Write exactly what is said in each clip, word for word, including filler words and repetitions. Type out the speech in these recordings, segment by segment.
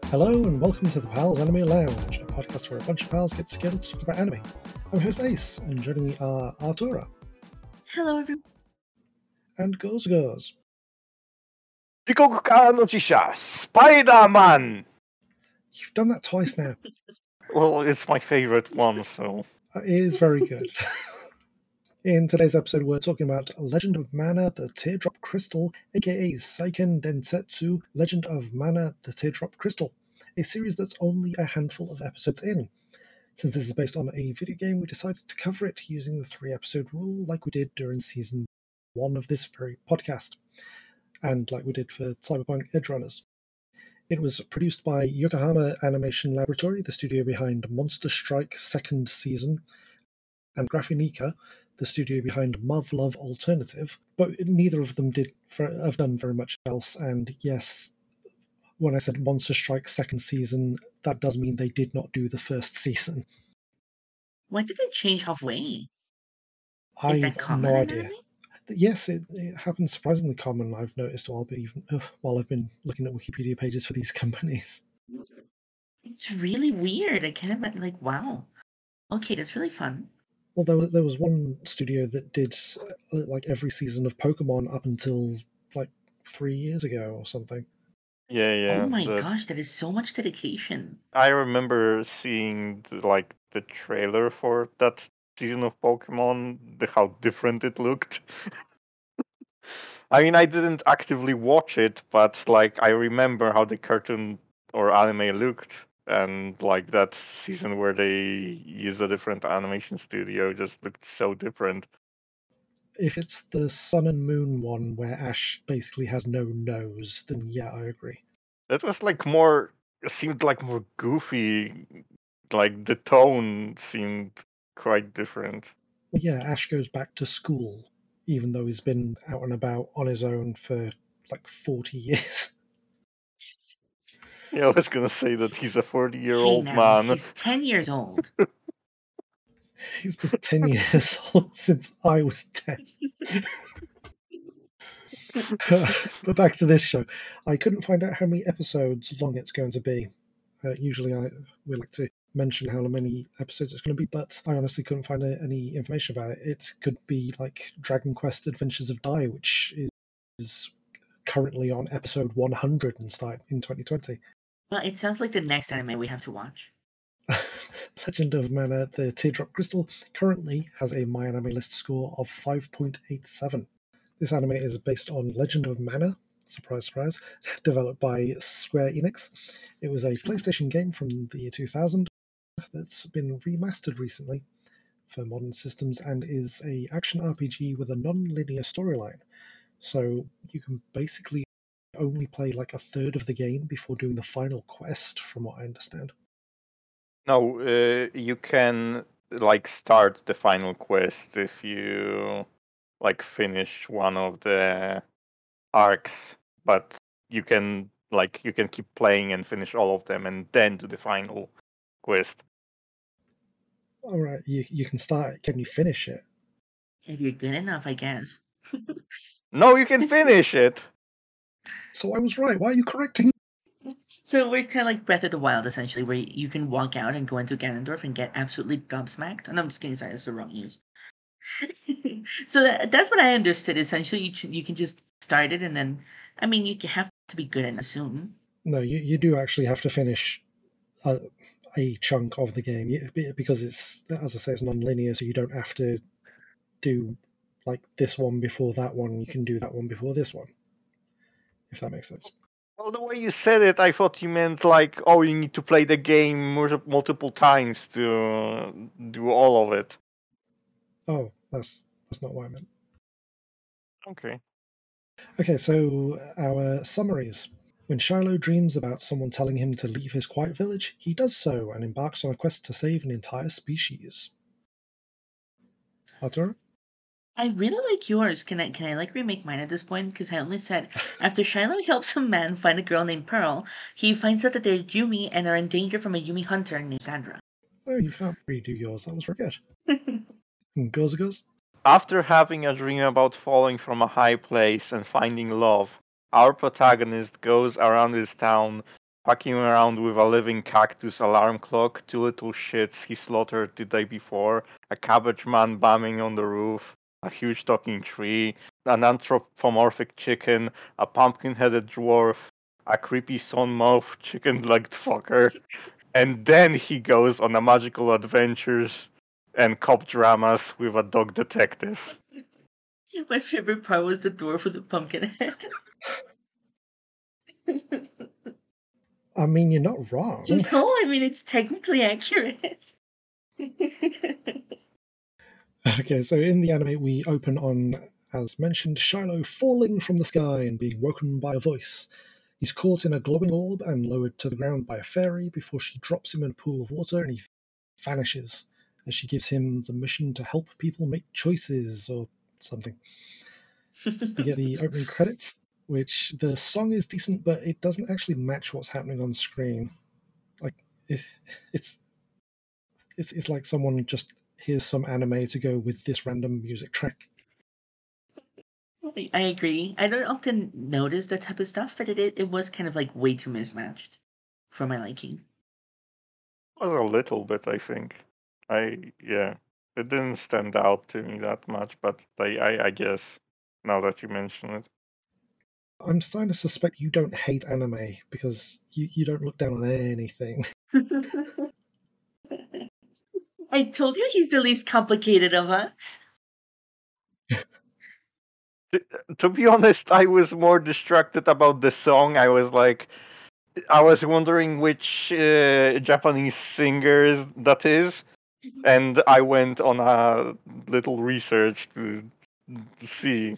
Hello and welcome to the Pals Anime Lounge, a podcast where a bunch of pals get together to talk about anime. I'm host Ace, and joining me are Artura. Hello, everyone. And Goes Goes. 時刻からの死者、Spider-Man! You've done that twice now. Well, it's my favorite one, so... It is very good. In today's episode, we're talking about Legend of Mana, the Teardrop Crystal, aka Seiken Densetsu Legend of Mana, the Teardrop Crystal, a series that's only a handful of episodes in. Since this is based on a video game, we decided to cover it using the three-episode rule like we did during season one of this very podcast, and like we did for Cyberpunk Edgerunners. It was produced by Yokohama Animation Laboratory, the studio behind Monster Strike second season, and Graphinica, the studio behind Muv-Luv Alternative, but neither of them did have done very much else. And yes, when I said Monster Strike second season, that does mean they did not do the first season. Why did it change halfway? I Is that have common no in idea. anime? Yes, it, it happens surprisingly common, I've noticed while, even, while I've been looking at Wikipedia pages for these companies. It's really weird. I can't imagine, like, wow. Okay, that's really fun. Well, there, there was one studio that did uh, like every season of Pokemon up until like three years ago or something. Yeah, yeah. Oh my the- gosh, that is so much dedication. I remember seeing, the, like, the trailer for that season of Pokemon, the, how different it looked. I mean, I didn't actively watch it, but, like, I remember how the cartoon or anime looked. And, like, that season where they used a different animation studio just looked so different. If it's the Sun and Moon one where Ash basically has no nose, then yeah, I agree. That was, like, more... It seemed, like, more goofy. Like, the tone seemed quite different. Well, yeah, Ash goes back to school, even though he's been out and about on his own for like forty years. Yeah, I was gonna say that he's a Hey forty-year-old now, man. he's ten years old. He's been ten years old since I was ten. But back to this show. I couldn't find out how many episodes long it's going to be. Uh, usually I we like to mention how many episodes it's going to be, but I honestly couldn't find a, any information about it. It could be like Dragon Quest Adventures of Dai, which is, is currently on episode one hundred and started in twenty twenty. Well, it sounds like the next anime we have to watch. Legend of Mana, the Teardrop Crystal, currently has a MyAnimeList score of five point eight seven. This anime is based on Legend of Mana, surprise, surprise, developed by Square Enix. It was a PlayStation game from the year two thousand that's been remastered recently for modern systems and is a action R P G with a non-linear storyline. So you can basically only play like a third of the game before doing the final quest, from what I understand. No, uh, you can like start the final quest if you like finish one of the arcs, but you can like you can keep playing and finish all of them and then do the final quest. All right, you you can start it. Can you finish it? If you're good enough, I guess. No, you can finish it. So I was right. Why are you correcting? So we're kind of like Breath of the Wild, essentially, where you can walk out and go into Ganondorf and get absolutely gobsmacked. No, I'm just kidding. Sorry, that's the wrong news. So that, that's what I understood. Essentially, you can, you can just start it, and then, I mean, you can have to be good and assume. No, you, you do actually have to finish a, a chunk of the game you- because it's, as I say, it's non-linear, so you don't have to do like this one before that one. You can do that one before this one, if that makes sense. Well, the way you said it, I thought you meant like, oh, you need to play the game mul- multiple times to do all of it. Oh, that's that's not what I meant. Okay. Okay, so our summaries. When Shiloh dreams about someone telling him to leave his quiet village, he does so and embarks on a quest to save an entire species. Arthur? I really like yours. Can I can I like remake mine at this point? Because I only said after Shiloh helps a man find a girl named Pearl, he finds out that they're Yumi and are in danger from a Yumi hunter named Sandra. Oh, you can't redo yours. That was very good. And Goes Goes? After having a dream about falling from a high place and finding love, our protagonist goes around his town fucking around with a living cactus alarm clock, two little shits he slaughtered the day before, a cabbage man bombing on the roof, a huge talking tree, an anthropomorphic chicken, a pumpkin-headed dwarf, a creepy sun-mouthed chicken-legged fucker, and then he goes on a magical adventures and cop dramas with a dog detective. My favorite part was the dwarf with the pumpkin head. I mean, you're not wrong. No, I mean, it's technically accurate. Okay, so in the anime, we open on, as mentioned, Shiloh falling from the sky and being woken by a voice. He's caught in a glowing orb and lowered to the ground by a fairy before she drops him in a pool of water and he vanishes as she gives him the mission to help people make choices or something. We get the opening credits, which the song is decent, but it doesn't actually match what's happening on screen. Like it, it's it's it's like someone just hears some anime to go with this random music track. I I agree. I don't often notice that type of stuff, but it it, it was kind of like way too mismatched for my liking. Was a little bit, I think. I yeah, it didn't stand out to me that much, but I I, I guess now that you mention it. I'm starting to suspect you don't hate anime because you, you don't look down on anything. I told you he's the least complicated of us. To, to be honest, I was more distracted about the song. I was like, I was wondering which uh, Japanese singers that is, and I went on a little research to see.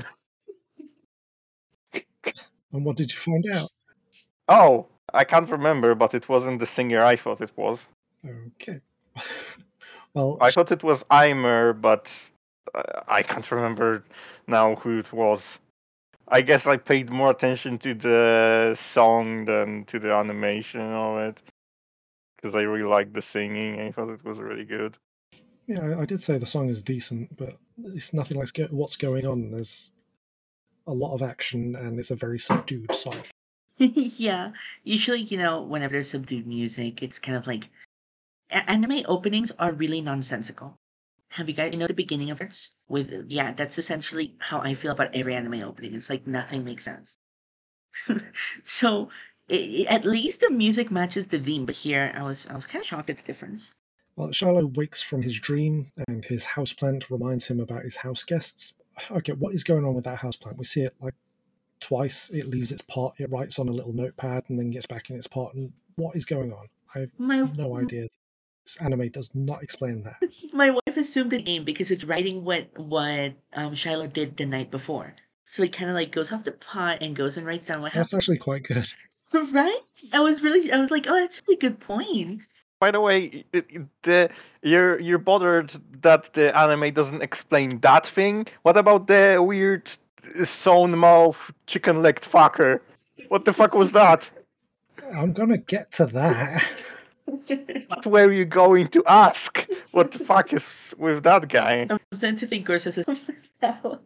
And what did you find out? Oh, I can't remember, but it wasn't the singer I thought it was. Okay. Well, I thought it was Eimer, but uh, I can't remember now who it was. I guess I paid more attention to the song than to the animation of it, because I really liked the singing. I thought it was really good. yeah, I, I did say the song is decent, but it's nothing like go- what's going on. There's a lot of action and it's a very subdued song. Yeah, usually, you know, whenever there's subdued music, it's kind of like a- anime openings are really nonsensical. Have you guys, you know, the beginning of it with, yeah, that's essentially how I feel about every anime opening. It's like nothing makes sense. So i i- at least the music matches the theme, but here I was I was kind of shocked at the difference. Well, Shiloh wakes from his dream and his houseplant reminds him about his house guests. Okay, what is going on with that houseplant? We see it like twice. It leaves its pot, it writes on a little notepad, and then gets back in its pot. And what is going on? I have My no idea. This anime does not explain that. my wife assumed the name because it's writing what what um Shiloh did the night before. So it kind of like goes off the pot and goes and writes down what That's happened. actually quite good. Right? I was really I was like, oh, that's a really good point. By the way, it, it, the, you're you're bothered that the anime doesn't explain that thing. What about the weird sewn mouth chicken legged fucker? What the fuck was that? I'm gonna get to that. What were you going to ask? What the fuck is with that guy? I'm starting to think Gorsa says that one.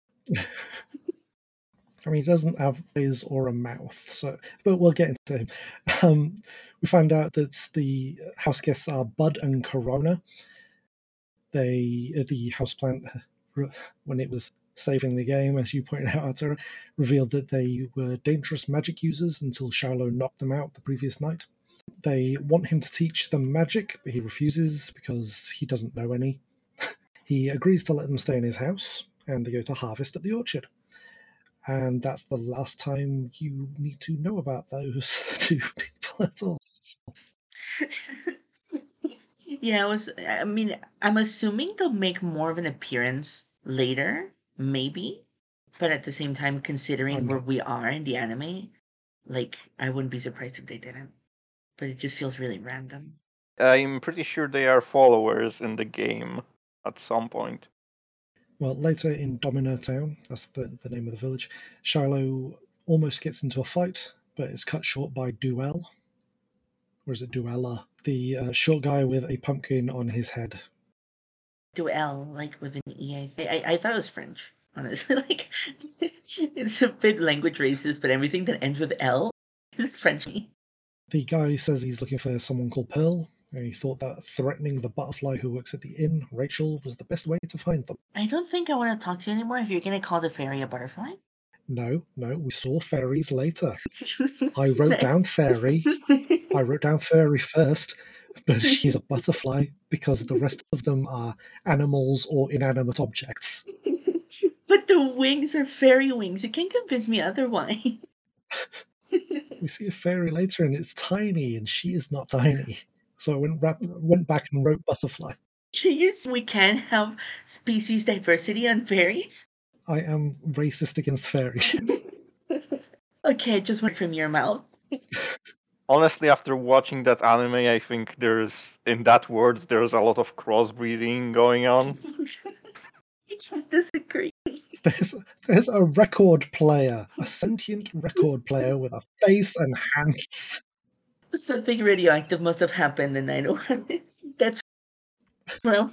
I mean, he doesn't have eyes or a mouth, so but we'll get into him. Um, we find out that the house guests are Bud and Corona. They, uh, the houseplant, uh, when it was saving the game, as you pointed out, Arturo, revealed that they were dangerous magic users until Shiloh knocked them out the previous night. They want him to teach them magic, but he refuses because he doesn't know any. He agrees to let them stay in his house, and they go to harvest at the orchard. And that's the last time you need to know about those two people at all. Yeah, I was I mean, I'm assuming they'll make more of an appearance later, maybe. But at the same time, considering I'm where not. we are in the anime, like I wouldn't be surprised if they didn't. But it just feels really random. I'm pretty sure they are followers in the game at some point. Well, later in Domino Town, that's the, the name of the village, Shiloh almost gets into a fight, but is cut short by Duel. Or is it Duella? The uh, short guy with a pumpkin on his head. Duel, like with an E, I, th- I, I thought it was French, honestly. Like, it's a bit language racist, but everything that ends with L is Frenchy. The guy says he's looking for someone called Pearl, and he thought that threatening the butterfly who works at the inn, Rachel, was the best way to find them. I don't think I want to talk to you anymore if you're going to call the fairy a butterfly. No, no, we saw fairies later. I wrote down fairy. I wrote down fairy first, but she's a butterfly because the rest of them are animals or inanimate objects. But the wings are fairy wings. You can't convince me otherwise. We see a fairy later and it's tiny, and she is not tiny. So I went, rap- went back and wrote butterfly. Jeez, we can't have species diversity on fairies? I am racist against fairies. Okay, just went from your mouth. Honestly, after watching that anime, I think there's, in that word, there's a lot of crossbreeding going on. I can't disagree. There's, there's a record player, a sentient record player with a face and hands. Something radioactive must have happened in nine oh one. That's where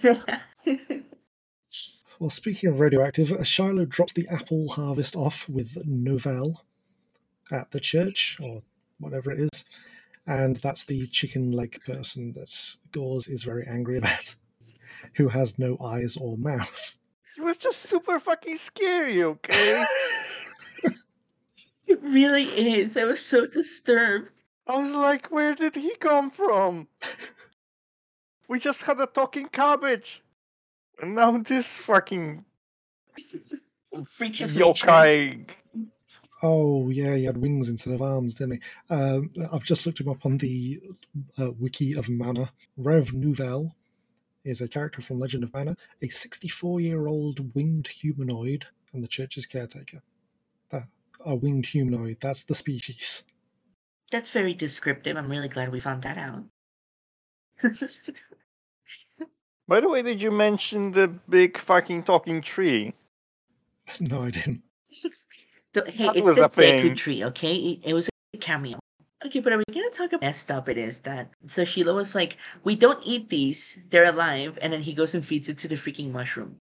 Well, speaking of radioactive, Shiloh drops the apple harvest off with Novell at the church, or whatever it is, and that's the chicken leg person that Gauze is very angry about, who has no eyes or mouth. It was just super fucking scary, okay? It really is. I was so disturbed. I was like, where did he come from? We just had a talking cabbage. And now this fucking Freak of nature. yokai. Oh, yeah, he had wings instead of arms, didn't he? Um, I've just looked him up on the uh, wiki of Mana. Rev Nouvelle is a character from Legend of Mana, a sixty-four-year-old winged humanoid, and the church's caretaker. Uh, a winged humanoid, that's the species. That's very descriptive. I'm really glad we found that out. By the way, did you mention the big fucking talking tree? No, I didn't. The- hey, That it's was the a thing. Deku tree, okay? It, it was a cameo. Okay, but are we gonna talk about how messed up it is that so Sheila was like, we don't eat these, they're alive, and then he goes and feeds it to the freaking mushroom.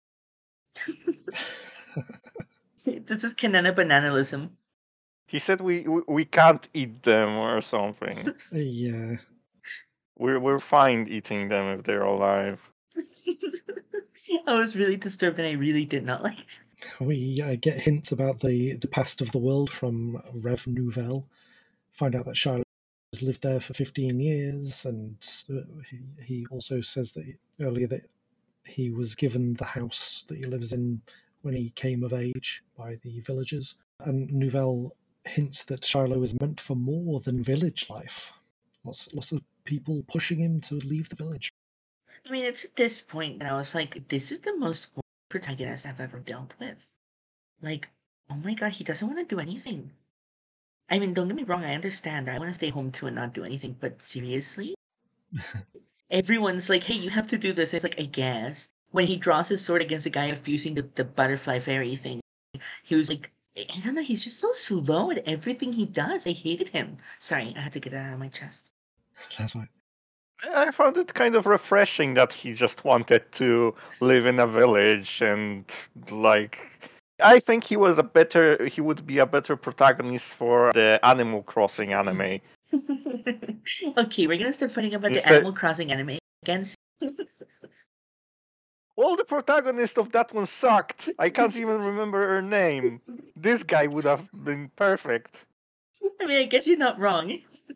This is Kanana bananalism. He said we we, we can't eat them or something. Yeah. We're we're fine eating them if they're alive. I was really disturbed and I really did not like it. We uh, get hints about the, the past of the world from Rev Nouvelle. Find out that Shiloh has lived there for fifteen years, and uh, he, he also says that he, earlier that he was given the house that he lives in when he came of age by the villagers. And Nouvelle hints that Shiloh is meant for more than village life. Lots, lots of people pushing him to leave the village. I mean, it's at this point that I was like, this is the most protagonist I've ever dealt with. Like, oh my god, he doesn't want to do anything. I mean, don't get me wrong, I understand. I want to stay home too and not do anything, but seriously? Everyone's like, hey, you have to do this. It's like, I guess. When he draws his sword against the guy fusing the, the butterfly fairy thing, he was like, I I don't know, he's just so slow at everything he does. I hated him. Sorry, I had to get that out of my chest. That's right. I found it kind of refreshing that he just wanted to live in a village and like I think he was a better he would be a better protagonist for the Animal Crossing anime. Okay, we're gonna start fighting about the Instead- Animal Crossing anime against. Well, the protagonist of that one sucked. I can't even remember her name. This guy would have been perfect. I mean, I guess you're not wrong.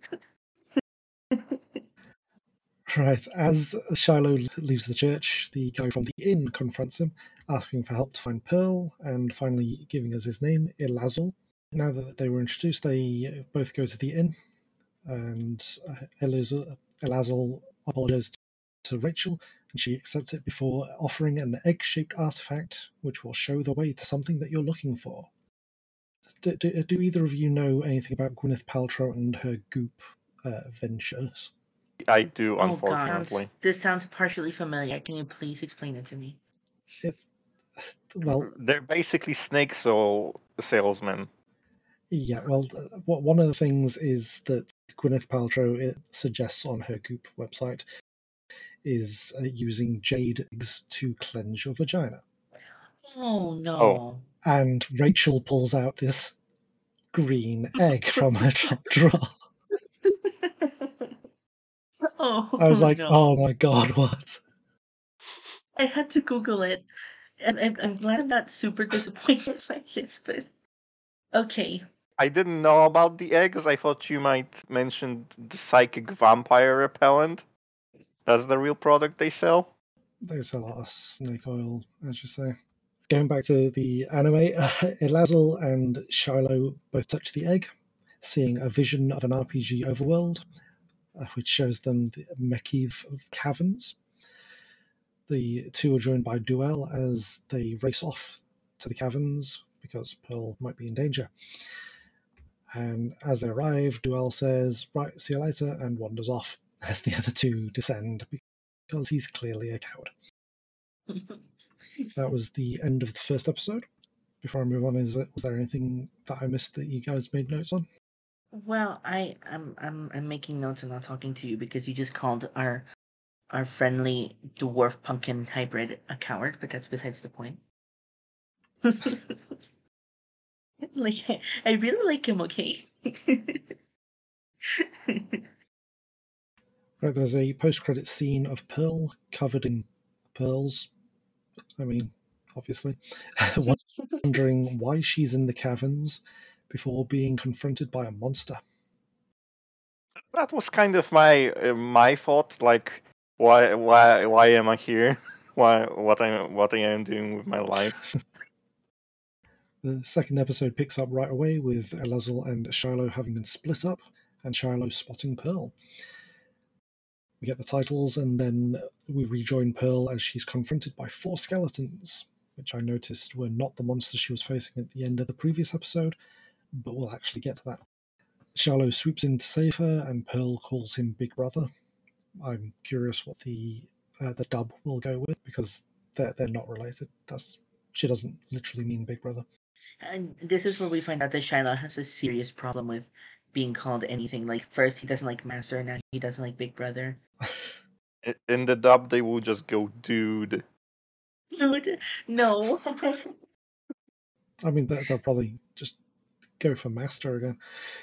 Right, as Shiloh leaves the church, the guy from the inn confronts him, asking for help to find Pearl, and finally giving us his name, Elazul. Now that they were introduced, they both go to the inn, and Elazul, Elazul apologizes to Rachel, and she accepts it before offering an egg-shaped artifact, which will show the way to something that you're looking for. Do, do, do either of you know anything about Gwyneth Paltrow and her Goop uh, ventures? I do, Oh god, unfortunately. this sounds partially familiar. Can you please explain it to me? It's, well, They're basically snake soul salesmen. yeah, well, uh, what one of the things is that Gwyneth Paltrow it suggests on her Goop website is uh, using jade eggs to cleanse your vagina. Oh no. Oh. And Rachel pulls out this green egg from her top drawer. Oh I was like, no. oh my god, what? I had to Google it. And I'm, I'm glad I'm not super disappointed by this, but okay. I didn't know about the eggs. I thought you might mention the psychic vampire repellent. That's the real product they sell. They sell a lot of snake oil, as you say. Going back to the anime, uh, Elazel and Shiloh both touch the egg, seeing a vision of an R P G overworld, uh, which shows them the Mekiv caverns. The two are joined by Duel as they race off to the caverns because Pearl might be in danger. And as they arrive, Duel says, right, see you later, and wanders off as the other two descend because he's clearly a coward. That was the end of the first episode. Before I move on, is it, was there anything that I missed that you guys made notes on? Well, I I'm I'm I'm making notes and not talking to you because you just called our our friendly dwarf pumpkin hybrid a coward, but that's besides the point. Like I really like him, okay? Right, there's a post-credit scene of Pearl covered in pearls. I mean, obviously, wondering why she's in the caverns before being confronted by a monster. That was kind of my uh, my thought. Like, why why why am I here? Why what I what I am doing with my life? The second episode picks up right away with Elazel and Shiloh having been split up, and Shiloh spotting Pearl. We get the titles, and then we rejoin Pearl as she's confronted by four skeletons, which I noticed were not the monster she was facing at the end of the previous episode, but we'll actually get to that. Shiloh swoops in to save her, and Pearl calls him Big Brother. I'm curious what the uh, the dub will go with, because they're, they're not related. That's She doesn't literally mean Big Brother. And this is where we find out that Shiloh has a serious problem with being called anything. Like first he doesn't like Master, now he doesn't like Big Brother. I- In the dub, they will just go, dude. Dude, no. I mean, they- they'll probably just go for Master again.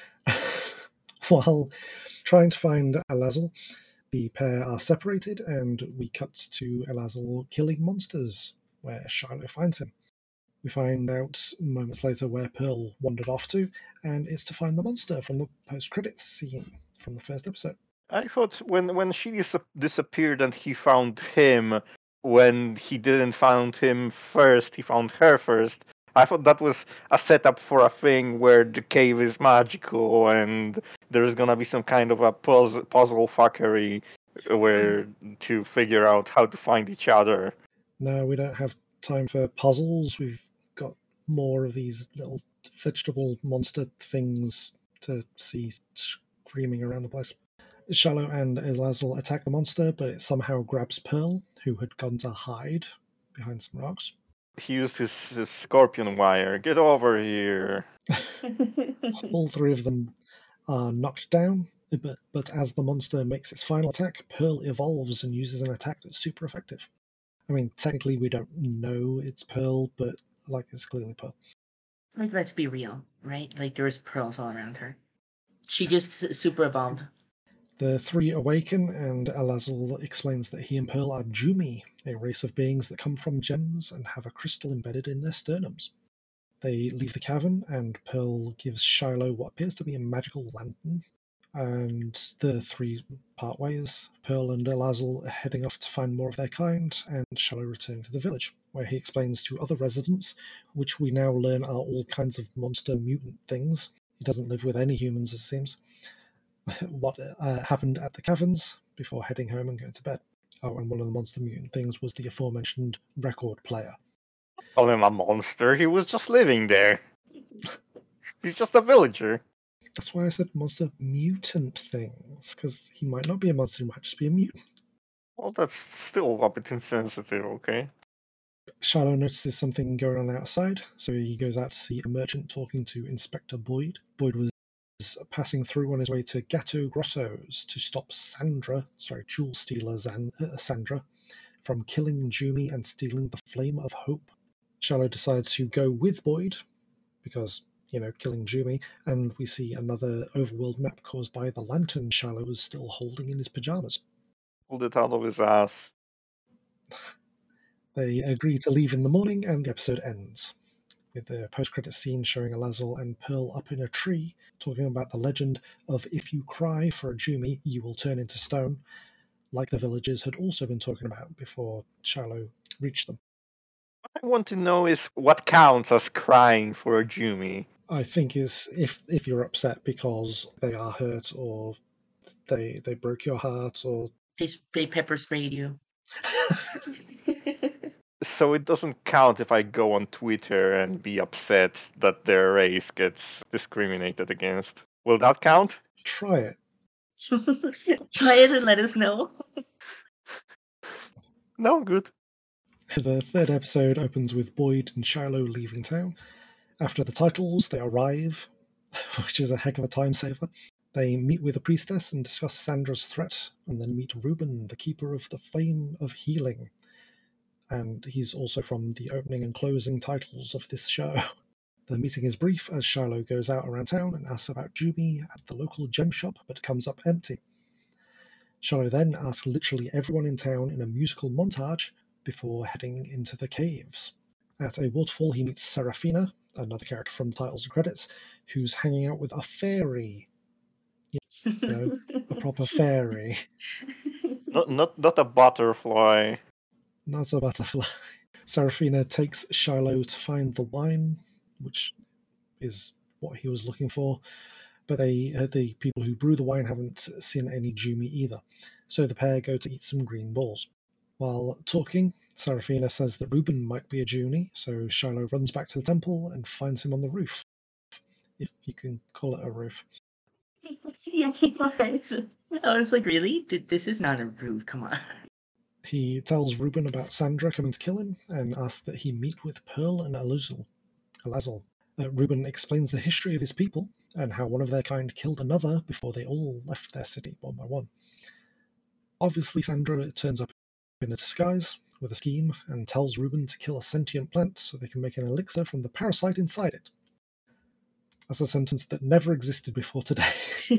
While trying to find Elazel, the pair are separated, and we cut to Elazel killing monsters, where Shiloh finds him. We find out moments later where Pearl wandered off to, and it's to find the monster from the post-credits scene from the first episode. I thought when when she dis- disappeared and he found him, when he didn't found him first, he found her first. I thought that was a setup for a thing where the cave is magical and there's gonna be some kind of a puzzle, puzzle fuckery where to figure out how to find each other. No, we don't have time for puzzles. We've got more of these little vegetable monster things to see screaming around the place. Shiloh and Elazel attack the monster, but it somehow grabs Pearl, who had gone to hide behind some rocks. He used his, his scorpion wire. Get over here. All three of them are knocked down, but, but as the monster makes its final attack, Pearl evolves and uses an attack that's super effective. I mean, technically we don't know it's Pearl, but like it's clearly Pearl. Like let's be real, right? Like there's pearls all around her. She just s- super evolved. The three awaken, and Elazel explains that he and Pearl are Jumi, a race of beings that come from gems and have a crystal embedded in their sternums. They leave the cavern, and Pearl gives Shiloh what appears to be a magical lantern, and the three part ways. Pearl and Elazel are heading off to find more of their kind, and Shiloh returning to the village, where he explains to other residents, which we now learn are all kinds of monster mutant things. He doesn't live with any humans, it seems. What uh, happened at the caverns before heading home and going to bed. Oh, and one of the monster mutant things was the aforementioned record player. Call him a monster. He was just living there. He's just a villager. That's why I said monster mutant things, because he might not be a monster, he might just be a mutant. Well, that's still a bit insensitive, okay? Shiloh notices something going on outside, so he goes out to see a merchant talking to Inspector Boyd. Boyd was passing through on his way to Gato Grosso's to stop Sandra, sorry, jewel stealer Zan, uh, Sandra, from killing Jumi and stealing the Flame of Hope. Shiloh decides to go with Boyd, because, you know, killing Jumi, and we see another overworld map caused by the lantern Shiloh was still holding in his pajamas. pulled it out of his ass. They agree to leave in the morning, and the episode ends with the post-credit scene showing Alazal and Pearl up in a tree, talking about the legend of if you cry for a Jumi, you will turn into stone, like the villagers had also been talking about before Shiloh reached them. What I want to know is what counts as crying for a Jumi. I think is if if you're upset because they are hurt or they they broke your heart or They, they pepper sprayed you. So it doesn't count if I go on Twitter and be upset that their race gets discriminated against. Will that count? Try it. Try it and let us know. No, good. The third episode opens with Boyd and Shiloh leaving town. After the titles, they arrive, which is a heck of a time saver. They meet with the priestess and discuss Sandra's threat, and then meet Reuben, the keeper of the Flame of Healing. And he's also from the opening and closing titles of this show. The meeting is brief as Shiloh goes out around town and asks about Jumi at the local gem shop, but comes up empty. Shiloh then asks literally everyone in town in a musical montage before heading into the caves. At a waterfall, he meets Serafina, another character from the titles and credits, who's hanging out with a fairy. You know, a proper fairy. Not, not, not a butterfly. Not a butterfly. Serafina takes Shiloh to find the wine, which is what he was looking for, but they, uh, the people who brew the wine haven't seen any Jumi either, so the pair go to eat some green balls. While talking, Serafina says that Reuben might be a Juni, so Shiloh runs back to the temple and finds him on the roof, if you can call it a roof. Yes, he was. I was like, really? This is not a roof, come on. He tells Reuben about Sandra coming to kill him and asks that he meet with Pearl and Alazal. Alazal. Uh, Reuben explains the history of his people and how one of their kind killed another before they all left their city one by one. Obviously, Sandra turns up in a disguise with a scheme and tells Reuben to kill a sentient plant so they can make an elixir from the parasite inside it. That's a sentence that never existed before today.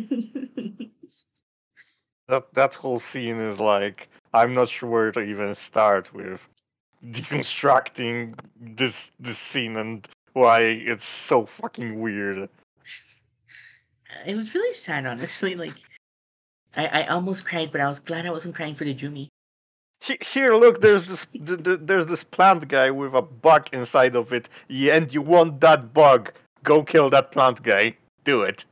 That that whole scene is like, I'm not sure where to even start with deconstructing this this scene and why it's so fucking weird. It was really sad, honestly. Like, I, I almost cried, but I was glad I wasn't crying for the Jumi. Here, look, there's this th- th- there's this plant guy with a bug inside of it, yeah, and you want that bug. Go kill that plant guy. Do it.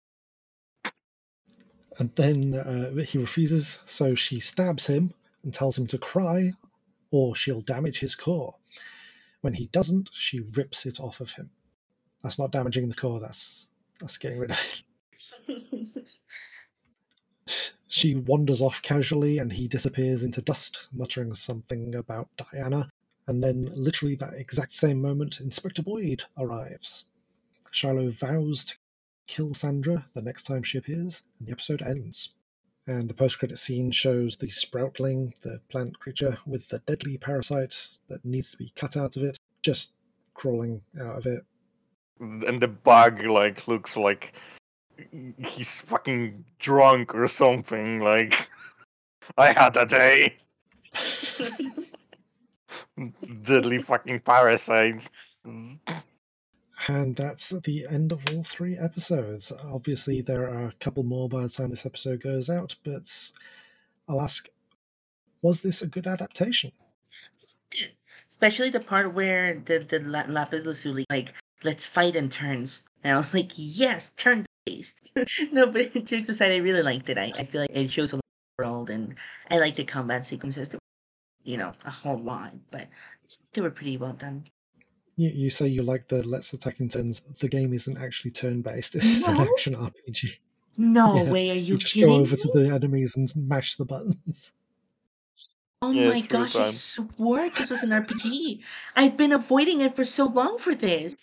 And then uh, he refuses, so she stabs him and tells him to cry, or she'll damage his core. When he doesn't, she rips it off of him. That's not damaging the core, that's that's getting rid of it. She wanders off casually and he disappears into dust, muttering something about Diana. And then, literally that exact same moment, Inspector Boyd arrives. Shiloh vows to kill Sandra the next time she appears, and the episode ends. And the post-credit scene shows the Sproutling, the plant creature with the deadly parasite that needs to be cut out of it, just crawling out of it. And the bug like looks like he's fucking drunk or something. Like, I had a day. Deadly fucking parasite. And that's the end of all three episodes. Obviously, there are a couple more by the time this episode goes out, but I'll ask, was this a good adaptation? Especially the part where the, the La- Lapis Lazuli, like, let's fight in turns. And I was like, yes, turn-based. No, but jokes aside, I really liked it. I, I feel like it shows a lot of the world, and I like the combat sequences. That, you know, a whole lot, but they were pretty well done. You, you say you like the Let's Attack in Turns. The game isn't actually turn-based. It's an No? action R P G. No Yeah, way, are you, You just kidding go over me? to the enemies and mash the buttons. Oh Yeah, my it's real gosh, I time. swore this was an R P G. I've been avoiding it for so long for this.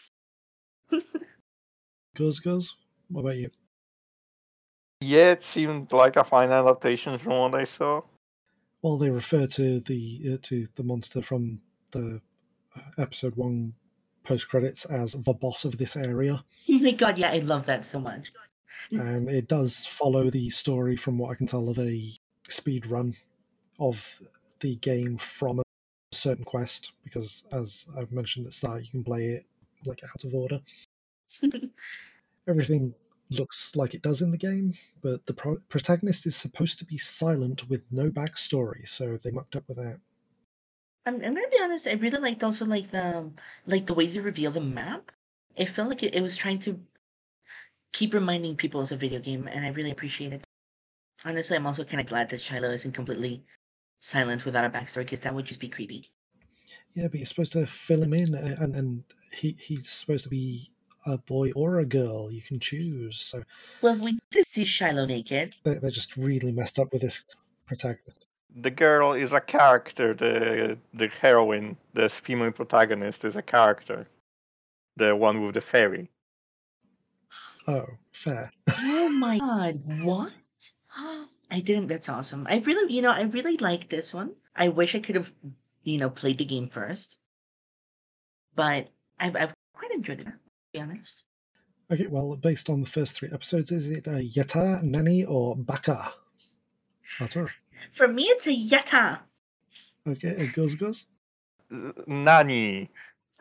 Goes, goes. What about you? Yeah, it seemed like a fine adaptation from what I saw. Well, they refer to the uh, to the monster from the uh, episode one post credits as the boss of this area, Oh my god, yeah, I love that so much. and it does follow the story from what I can tell of a speed run of the game from a certain quest, because as I've mentioned at the start, you can play it like out of order. Everything looks like it does in the game, but the pro- protagonist is supposed to be silent with no backstory, so they mucked up with that. I'm, I'm gonna be honest. I really liked also like the like the way they reveal the map. It felt like it, it was trying to keep reminding people it's a video game, and I really appreciate it. Honestly, I'm also kind of glad that Shiloh isn't completely silent without a backstory, because that would just be creepy. Yeah, but you're supposed to fill him in, uh, and and he he's supposed to be a boy or a girl. You can choose. So Well, we did see Shiloh naked. they they just really messed up with this protagonist. The girl is a character. The the heroine, the female protagonist, is a character. The one with the fairy. Oh, fair. Oh my god, what? I didn't. That's awesome. I really, you know, I really like this one. I wish I could have, you know, played the game first, but I've I've quite enjoyed it. To be honest. Okay, well, based on the first three episodes, is it a Yata, Nani, or Baka? Arturo. For me, it's a Yata. Okay, it goes goes. Nani.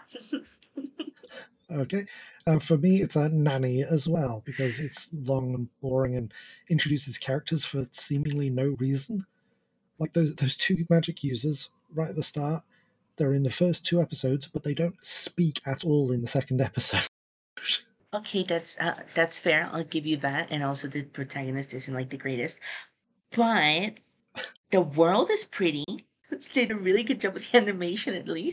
Okay, and for me, it's a Nanny as well, because it's long and boring and introduces characters for seemingly no reason. Like those those two magic users right at the start, they're in the first two episodes, but they don't speak at all in the second episode. Okay, that's uh, that's fair. I'll give you that. And also, the protagonist isn't like the greatest, but the world is pretty. They did a really good job with the animation, at least.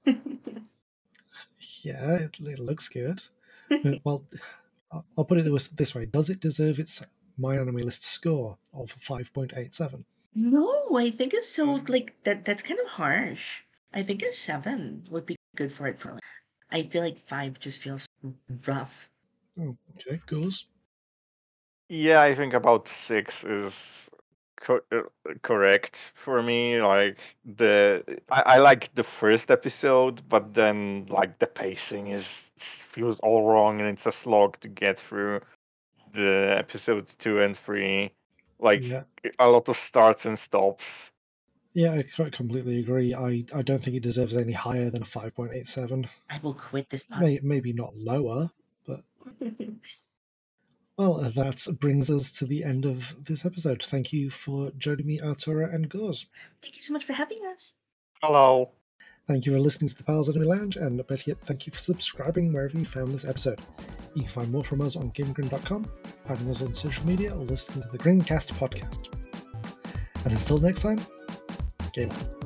Yeah, it, it looks good. Uh, well, I'll I'll put it this this way: does it deserve its My Anime List score of five point eight seven? No, I think it's so like that. That's kind of harsh. I think a seven would be good for it. For like, I feel like five just feels rough. Oh, okay, goes. Yeah, I think about six is co- uh, correct for me. Like the, I, I like the first episode, but then like the pacing is feels all wrong, and it's a slog to get through the episodes two and three. Like Yeah, a lot of starts and stops. yeah, I quite completely agree. I, I don't think it deserves any higher than a five point eight seven. I will quit this podcast. May, maybe not lower, but well, uh, that brings us to the end of this episode. Thank you for joining me, Artura and Goz. Thank you so much for having us. Hello. Thank you for listening to the Pals Anime Lounge, and better yet, thank you for subscribing wherever you found this episode. You can find more from us on GameGrin dot com, finding us on social media, or listening to the Grincast podcast. And until next time, game on.